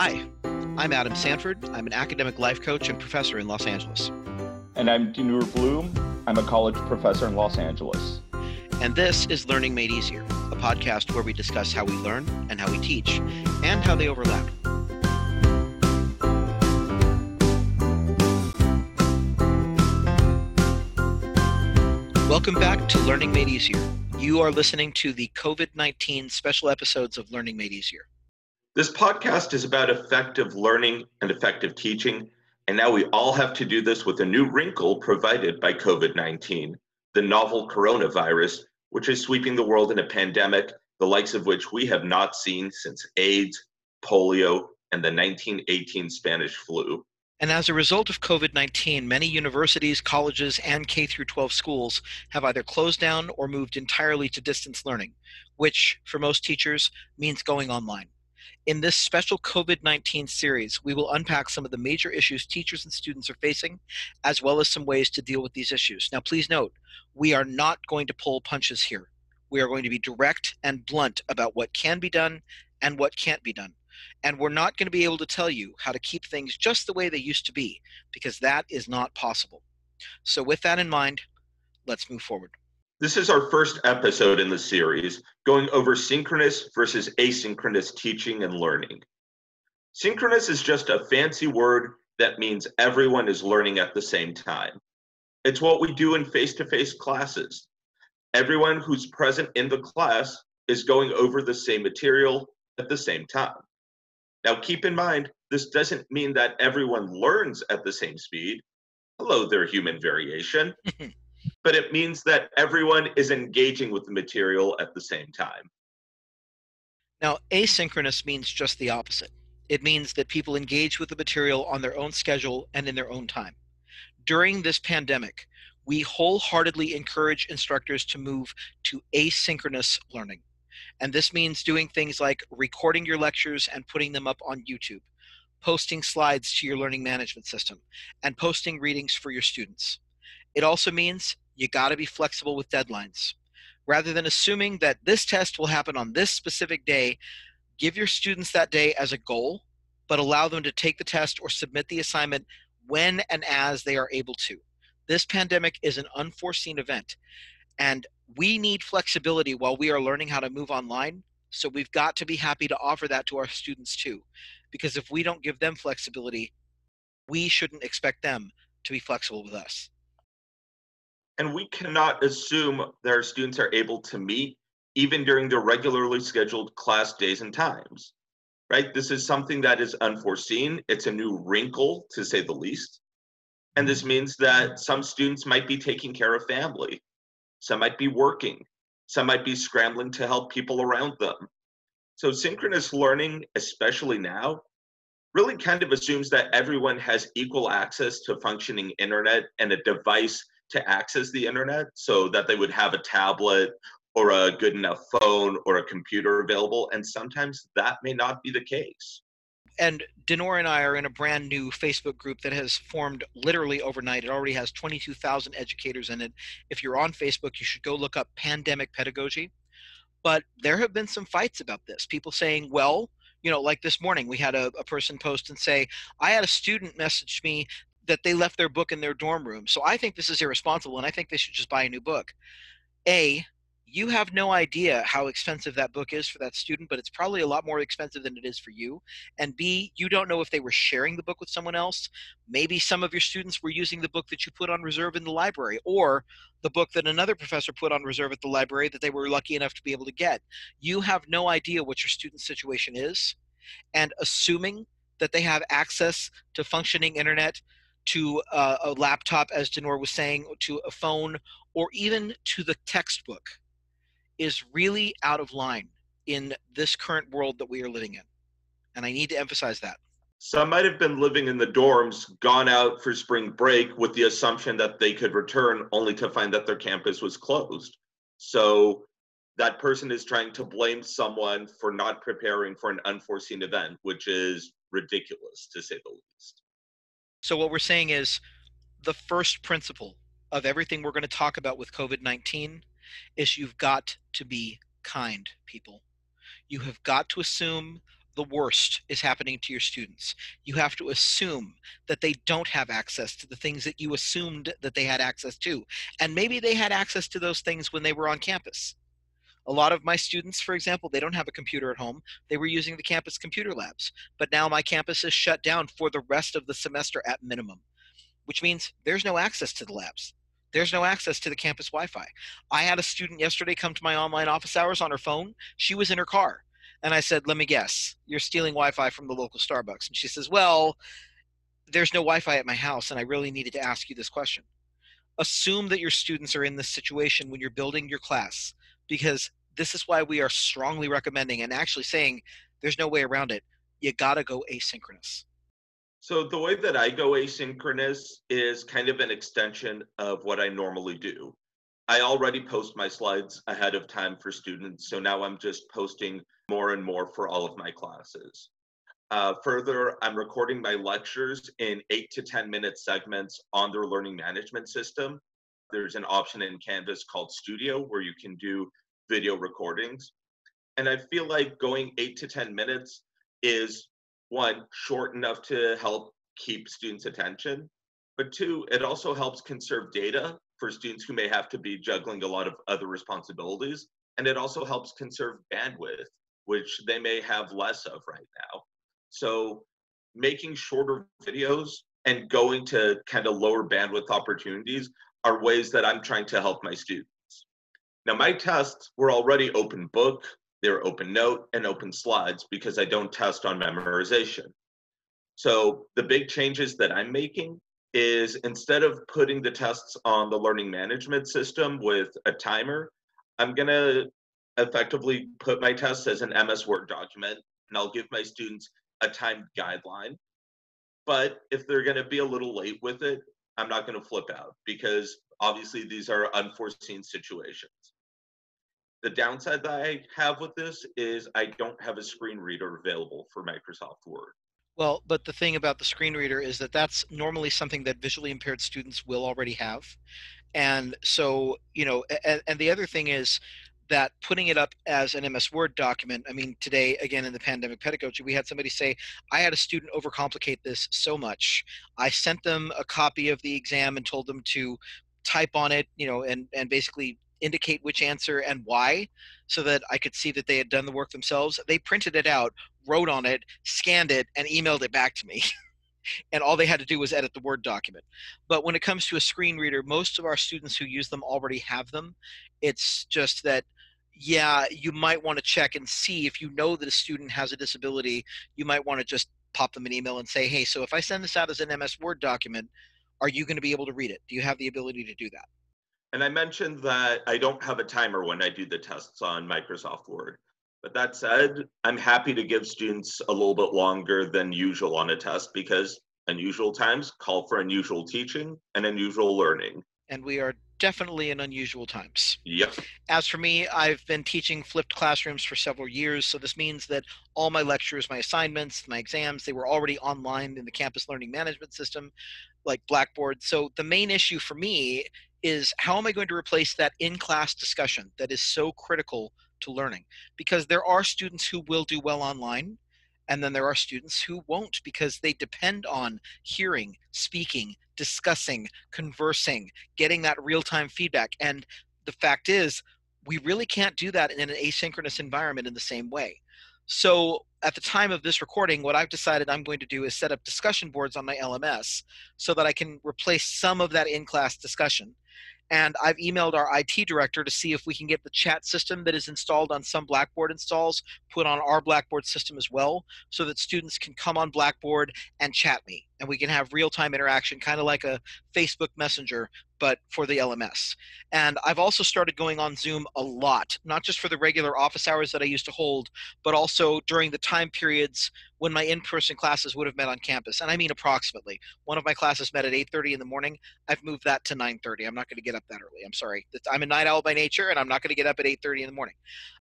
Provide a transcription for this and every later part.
Hi, I'm Adam Sanford. I'm an academic life coach and professor in Los Angeles. And I'm Dinur Bloom. I'm a college professor in Los Angeles. And this is Learning Made Easier, a podcast where we discuss how we learn and how we teach, and how they overlap. Welcome back to Learning Made Easier. You are listening to the COVID-19 special episodes of Learning Made Easier. This podcast is about effective learning and effective teaching, and now we all have to do this with a new wrinkle provided by COVID-19, the novel coronavirus, which is sweeping the world in a pandemic, the likes of which we have not seen since AIDS, polio, and the 1918 Spanish flu. And as a result of COVID-19, many universities, colleges, and K-12 schools have either closed down or moved entirely to distance learning, which, for most teachers, means going online. In this special COVID-19 series, we will unpack some of the major issues teachers and students are facing, as well as some ways to deal with these issues. Now, please note, we are not going to pull punches here. We are going to be direct and blunt about what can be done and what can't be done. And we're not going to be able to tell you how to keep things just the way they used to be, because that is not possible. So with that in mind, let's move forward. This is our first episode in the series, going over synchronous versus asynchronous teaching and learning. Synchronous is just a fancy word that means everyone is learning at the same time. It's what we do in face-to-face classes. Everyone who's present in the class is going over the same material at the same time. Now, keep in mind, this doesn't mean that everyone learns at the same speed. Hello there, human variation. But it means that everyone is engaging with the material at the same time. Now, asynchronous means just the opposite. It means that people engage with the material on their own schedule and in their own time. During this pandemic, we wholeheartedly encourage instructors to move to asynchronous learning. And this means doing things like recording your lectures and putting them up on YouTube, posting slides to your learning management system, and posting readings for your students. It also means you got to be flexible with deadlines. Rather than assuming that this test will happen on this specific day, give your students that day as a goal, but allow them to take the test or submit the assignment when and as they are able to. This pandemic is an unforeseen event, and we need flexibility while we are learning how to move online, so we've got to be happy to offer that to our students too, because if we don't give them flexibility, we shouldn't expect them to be flexible with us. And we cannot assume that our students are able to meet even during their regularly scheduled class days and times, right? This is something that is unforeseen. It's a new wrinkle, to say the least. And this means that some students might be taking care of family. Some might be working. Some might be scrambling to help people around them. So synchronous learning, especially now, really kind of assumes that everyone has equal access to functioning internet and a device to access the internet, so that they would have a tablet or a good enough phone or a computer available. And sometimes that may not be the case. And Dinur and I are in a brand new Facebook group that has formed literally overnight. It already has 22,000 educators in it. If you're on Facebook, you should go look up Pandemic Pedagogy. But there have been some fights about this. People saying, well, like this morning, we had a person post and say, I had a student message me that they left their book in their dorm room. So I think this is irresponsible, and I think they should just buy a new book. A, you have no idea how expensive that book is for that student, but it's probably a lot more expensive than it is for you. And B, you don't know if they were sharing the book with someone else. Maybe some of your students were using the book that you put on reserve in the library, or the book that another professor put on reserve at the library that they were lucky enough to be able to get. You have no idea what your student's situation is. And assuming that they have access to functioning internet, to a laptop, as Dinur was saying, to a phone, or even to the textbook, is really out of line in this current world that we are living in. And I need to emphasize that. Some might have been living in the dorms, gone out for spring break with the assumption that they could return, only to find that their campus was closed. So that person is trying to blame someone for not preparing for an unforeseen event, which is ridiculous, to say the least. So what we're saying is, the first principle of everything we're going to talk about with COVID-19 is you've got to be kind, people. You have got to assume the worst is happening to your students. You have to assume that they don't have access to the things that you assumed that they had access to. And maybe they had access to those things when they were on campus. A lot of my students, for example, they don't have a computer at home. They were using the campus computer labs. But now my campus is shut down for the rest of the semester at minimum, which means there's no access to the labs. There's no access to the campus Wi-Fi. I had a student yesterday come to my online office hours on her phone. She was in her car. And I said, let me guess, you're stealing Wi-Fi from the local Starbucks. And she says, well, there's no Wi-Fi at my house, and I really needed to ask you this question. Assume that your students are in this situation when you're building your class, because this is why we are strongly recommending and actually saying there's no way around it. You gotta go asynchronous. So the way that I go asynchronous is kind of an extension of what I normally do. I already post my slides ahead of time for students, so now I'm just posting more and more for all of my classes. Further, I'm recording my lectures in 8 to 10 minute segments on their learning management system. There's an option in Canvas called Studio where you can do video recordings. And I feel like going 8 to 10 minutes is, one, short enough to help keep students' attention, but two, it also helps conserve data for students who may have to be juggling a lot of other responsibilities. And it also helps conserve bandwidth, which they may have less of right now. So making shorter videos and going to kind of lower bandwidth opportunities are ways that I'm trying to help my students. Now, my tests were already open book, they're open note, and open slides because I don't test on memorization. So the big changes that I'm making is instead of putting the tests on the learning management system with a timer, I'm going to effectively put my tests as an MS Word document, and I'll give my students a timed guideline. But if they're going to be a little late with it, I'm not going to flip out because obviously these are unforeseen situations. The downside that I have with this is I don't have a screen reader available for Microsoft Word. Well, but the thing about the screen reader is that that's normally something that visually impaired students will already have. And so, and the other thing is that putting it up as an MS Word document, I mean, today, again, in the pandemic pedagogy, we had somebody say, I had a student overcomplicate this so much. I sent them a copy of the exam and told them to type on it, and basically indicate which answer and why so that I could see that they had done the work themselves. They printed it out, wrote on it, scanned it, and emailed it back to me. And all they had to do was edit the Word document. But when it comes to a screen reader, most of our students who use them already have them. It's just that, yeah, you might want to check and see if you know that a student has a disability, you might want to just pop them an email and say, hey, so if I send this out as an MS Word document, are you going to be able to read it? Do you have the ability to do that? And I mentioned that I don't have a timer when I do the tests on Microsoft Word. But that said, I'm happy to give students a little bit longer than usual on a test because unusual times call for unusual teaching and unusual learning. And we are definitely in unusual times. Yep. As for me, I've been teaching flipped classrooms for several years, so this means that all my lectures, my assignments, my exams, they were already online in the campus learning management system, like Blackboard. So the main issue for me is how am I going to replace that in-class discussion that is so critical to learning? Because there are students who will do well online, and then there are students who won't because they depend on hearing, speaking, discussing, conversing, getting that real-time feedback. And the fact is, we really can't do that in an asynchronous environment in the same way. So at the time of this recording, what I've decided I'm going to do is set up discussion boards on my LMS so that I can replace some of that in-class discussion. And I've emailed our IT director to see if we can get the chat system that is installed on some Blackboard installs put on our Blackboard system as well, so that students can come on Blackboard and chat me. And we can have real-time interaction, kind of like a Facebook Messenger, but for the LMS. And I've also started going on Zoom a lot, not just for the regular office hours that I used to hold, but also during the time periods when my in-person classes would have met on campus. And I mean approximately. One of my classes met at 8:30 in the morning. I've moved that to 9:30. I'm not going to get up that early. I'm sorry. I'm a night owl by nature, and I'm not going to get up at 8:30 in the morning.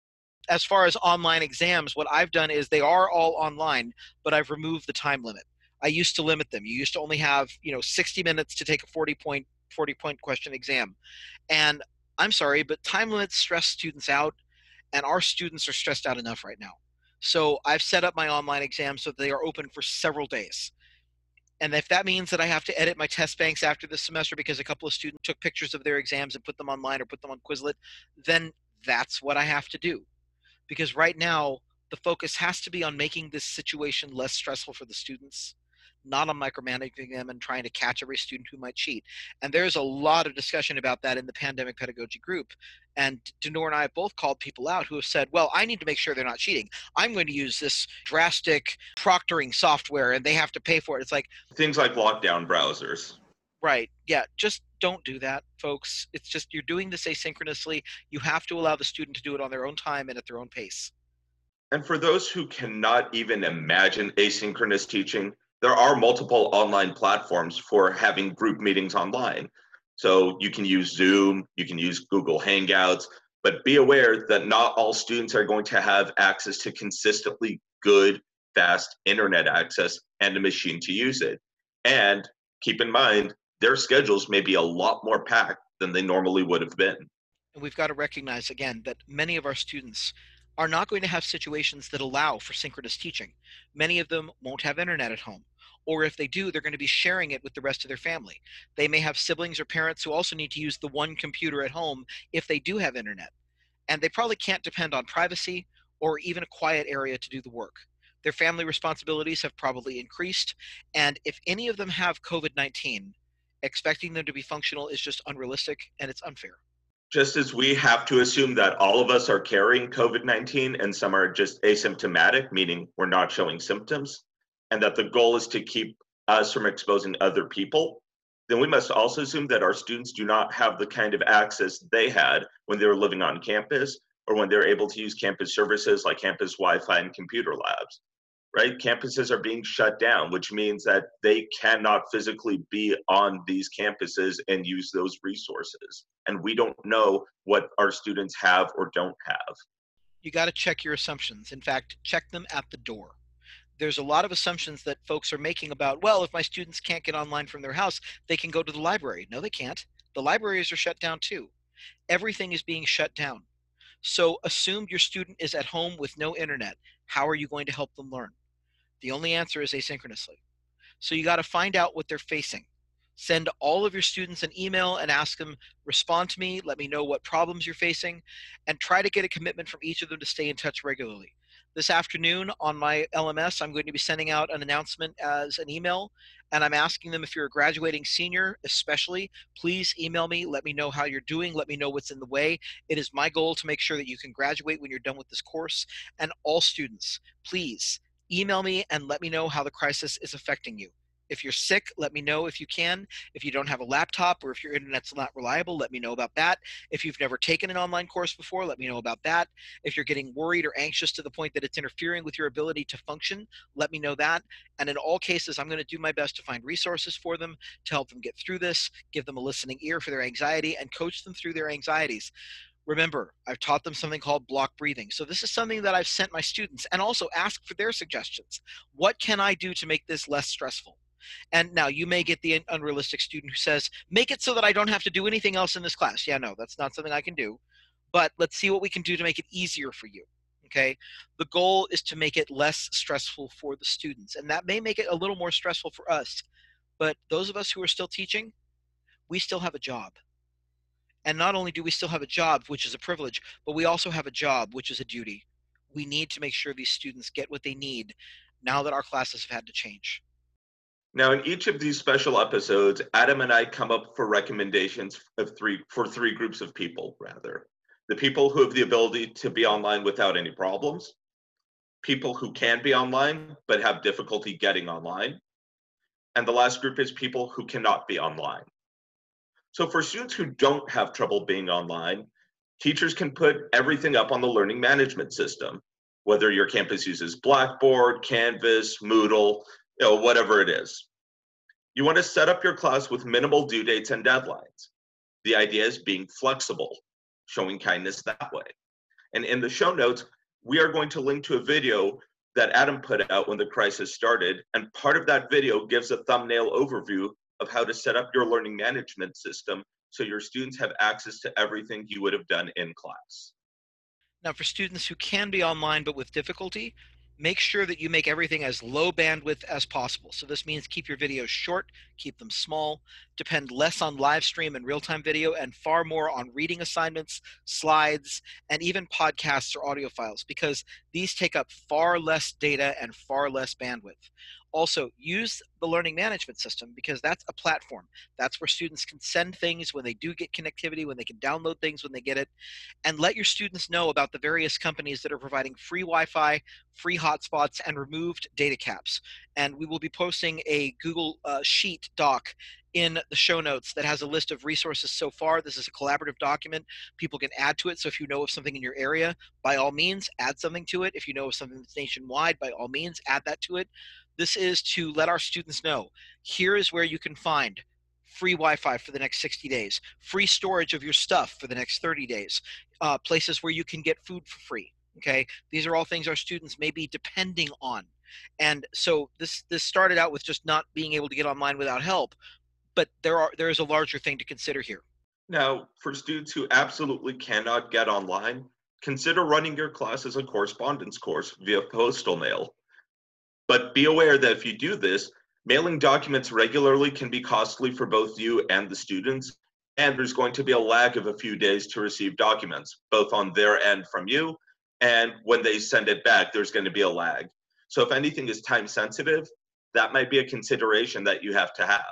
As far as online exams, what I've done is they are all online, but I've removed the time limit. I used to limit them. You used to only have 60 minutes to take a 40-point question exam. And I'm sorry, but time limits stress students out, and our students are stressed out enough right now. So I've set up my online exams so that they are open for several days. And if that means that I have to edit my test banks after this semester because a couple of students took pictures of their exams and put them online or put them on Quizlet, then that's what I have to do. Because right now, the focus has to be on making this situation less stressful for the students, not on micromanaging them and trying to catch every student who might cheat. And there's a lot of discussion about that in the pandemic pedagogy group. And Denor and I have both called people out who have said, well, I need to make sure they're not cheating. I'm going to use this drastic proctoring software and they have to pay for it. It's like, Things like lockdown browsers. right. Yeah. Just don't do that, folks. It's just you're doing this asynchronously. You have to allow the student to do it on their own time and at their own pace. And for those who cannot even imagine asynchronous teaching, there are multiple online platforms for having group meetings online. So you can use Zoom, you can use Google Hangouts, but be aware that not all students are going to have access to consistently good, fast internet access and a machine to use it. And keep in mind, their schedules may be a lot more packed than they normally would have been. And we've got to recognize again that many of our students are not going to have situations that allow for synchronous teaching. Many of them won't have internet at home. Or if they do, they're going to be sharing it with the rest of their family. They may have siblings or parents who also need to use the one computer at home if they do have internet. And they probably can't depend on privacy or even a quiet area to do the work. Their family responsibilities have probably increased. And if any of them have COVID-19, expecting them to be functional is just unrealistic and it's unfair. Just as we have to assume that all of us are carrying COVID-19 and some are just asymptomatic, meaning we're not showing symptoms, and that the goal is to keep us from exposing other people, then we must also assume that our students do not have the kind of access they had when they were living on campus or when they're able to use campus services like campus Wi-Fi and computer labs. Right? Campuses are being shut down, which means that they cannot physically be on these campuses and use those resources. And we don't know what our students have or don't have. You got to check your assumptions. In fact, check them at the door. There's a lot of assumptions that folks are making about, well, if my students can't get online from their house, they can go to the library. No, they can't. The libraries are shut down too. Everything is being shut down. So assume your student is at home with no internet. How are you going to help them learn? The only answer is asynchronously. So you got to find out what they're facing. Send all of your students an email and ask them, respond to me, let me know what problems you're facing, and try to get a commitment from each of them to stay in touch regularly. This afternoon on my LMS, I'm going to be sending out an announcement as an email, and I'm asking them if you're a graduating senior, especially, please email me, let me know how you're doing, let me know what's in the way. It is my goal to make sure that you can graduate when you're done with this course, and all students, please email me and let me know how the crisis is affecting you. If you're sick, let me know if you can. If you don't have a laptop or if your internet's not reliable, let me know about that. If you've never taken an online course before, let me know about that. If you're getting worried or anxious to the point that it's interfering with your ability to function, let me know that. And in all cases, I'm going to do my best to find resources for them to help them get through this, give them a listening ear for their anxiety, and coach them through their anxieties. Remember, I've taught them something called block breathing. So this is something that I've sent my students and also asked for their suggestions. What can I do to make this less stressful? And now you may get the unrealistic student who says, make it so that I don't have to do anything else in this class. Yeah, no, that's not something I can do. But let's see what we can do to make it easier for you. Okay. The goal is to make it less stressful for the students. And that may make it a little more stressful for us. But those of us who are still teaching, we still have a job. And not only do we still have a job, which is a privilege, but we also have a job, which is a duty. We need to make sure these students get what they need now that our classes have had to change. Now, in each of these special episodes, Adam and I come up for recommendations for three groups of people, rather. The people who have the ability to be online without any problems, people who can be online but have difficulty getting online, and the last group is people who cannot be online. So for students who don't have trouble being online, teachers can put everything up on the learning management system, whether your campus uses Blackboard, Canvas, Moodle, whatever it is. You want to set up your class with minimal due dates and deadlines. The idea is being flexible, showing kindness that way. And in the show notes, we are going to link to a video that Adam put out when the crisis started, and part of that video gives a thumbnail overview of how to set up your learning management system so your students have access to everything you would have done in class. Now, for students who can be online but with difficulty, make sure that you make everything as low bandwidth as possible. So this means keep your videos short, keep them small, depend less on live stream and real-time video, and far more on reading assignments, slides, and even podcasts or audio files, because these take up far less data and far less bandwidth. Also, use the learning management system, because that's a platform. That's where students can send things when they do get connectivity, when they can download things when they get it, and let your students know about the various companies that are providing free Wi-Fi, free hotspots, and removed data caps. And we will be posting a Google Sheet doc in the show notes that has a list of resources so far. This is a collaborative document. People can add to it. So if you know of something in your area, by all means, add something to it. If you know of something that's nationwide, by all means, add that to it. This is to let our students know, here is where you can find free Wi-Fi for the next 60 days, free storage of your stuff for the next 30 days, places where you can get food for free. Okay, these are all things our students may be depending on. And so this started out with just not being able to get online without help, but there is a larger thing to consider here. Now, for students who absolutely cannot get online, consider running your class as a correspondence course via postal mail. But be aware that if you do this, mailing documents regularly can be costly for both you and the students, and there's going to be a lag of a few days to receive documents, both on their end from you, and when they send it back, there's going to be a lag. So if anything is time sensitive, that might be a consideration that you have to have.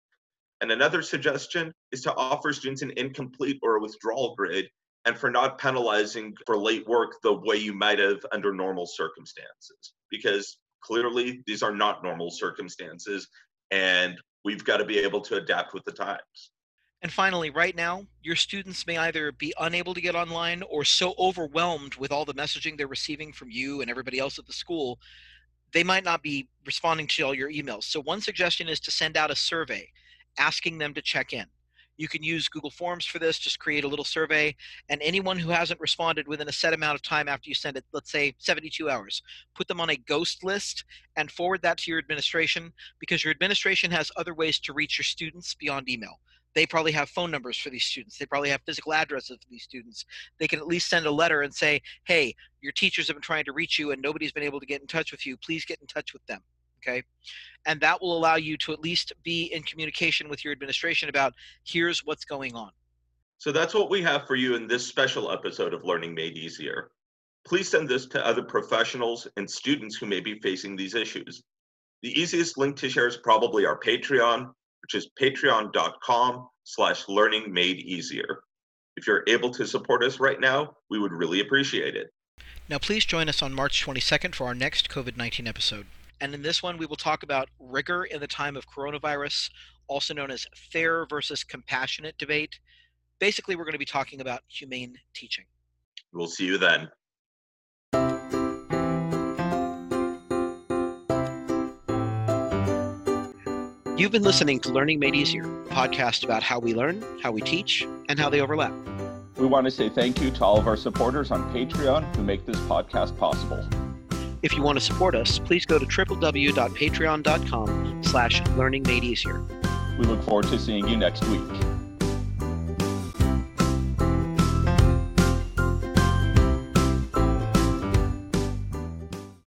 And another suggestion is to offer students an incomplete or a withdrawal grade, and for not penalizing for late work the way you might have under normal circumstances, because clearly these are not normal circumstances, and we've got to be able to adapt with the times. And finally, right now, your students may either be unable to get online or so overwhelmed with all the messaging they're receiving from you and everybody else at the school, they might not be responding to all your emails. So one suggestion is to send out a survey asking them to check in. You can use Google Forms for this, just create a little survey, and anyone who hasn't responded within a set amount of time after you send it, let's say 72 hours, put them on a ghost list and forward that to your administration, because your administration has other ways to reach your students beyond email. They probably have phone numbers for these students. They probably have physical addresses for these students. They can at least send a letter and say, hey, your teachers have been trying to reach you and nobody's been able to get in touch with you. Please get in touch with them. Okay, and that will allow you to at least be in communication with your administration about here's what's going on. So that's what we have for you in this special episode of Learning Made Easier. Please send this to other professionals and students who may be facing these issues. The easiest link to share is probably our Patreon, which is patreon.com/learningmadeeasier. If you're able to support us right now, we would really appreciate it. Now please join us on March 22nd for our next COVID-19 episode. And in this one, we will talk about rigor in the time of coronavirus, also known as fair versus compassionate debate. Basically, we're going to be talking about humane teaching. We'll see you then. You've been listening to Learning Made Easier, a podcast about how we learn, how we teach, and how they overlap. We want to say thank you to all of our supporters on Patreon who make this podcast possible. If you want to support us, please go to www.patreon.com/learningmadeeasier. We look forward to seeing you next week.